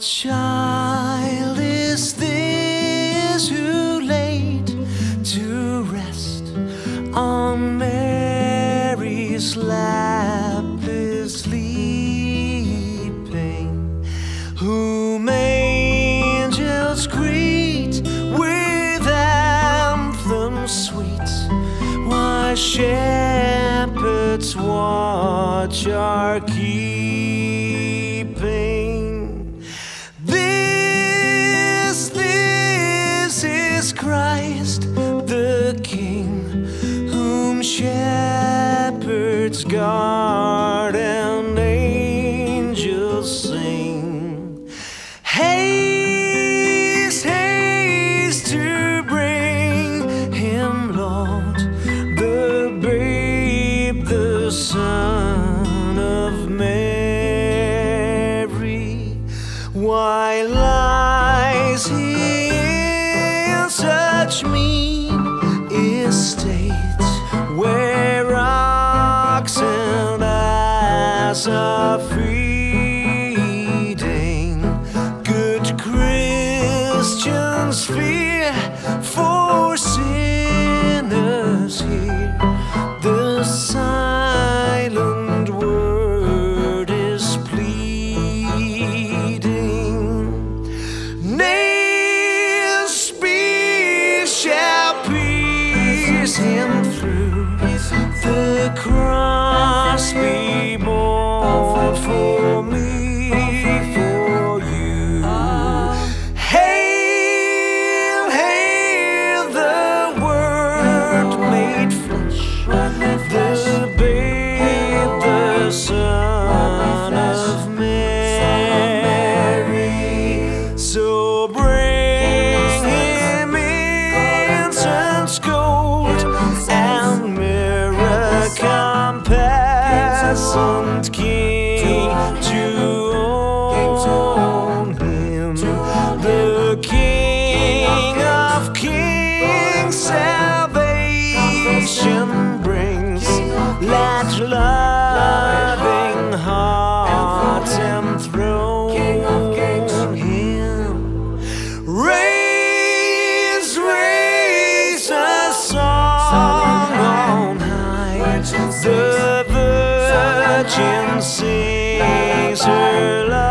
child is this who laid to rest on Mary's lap is sleeping, whom angels greet with anthems sweet, while shepherds watch are keeping. This is Christ the King, whom shepherds guard and angels sing. Haste, haste to bring him, Lord, the babe, the Son of Mary. Why lies he in such mean estate, where rocks and ice are feeding? Good Christians fear for sinners here. The silent word is pleading. Nails spears shall pierce him through, the cross be born for me, for you. Hail, hail the Word made flesh, the babe, the Son of Mary. So bring him incense, gold, and myrrh, compassant King, to own him, the King of kings. Salvation brings, let loving hearts enthrone him. Raise, raise a song on high, the Virgin sings her love.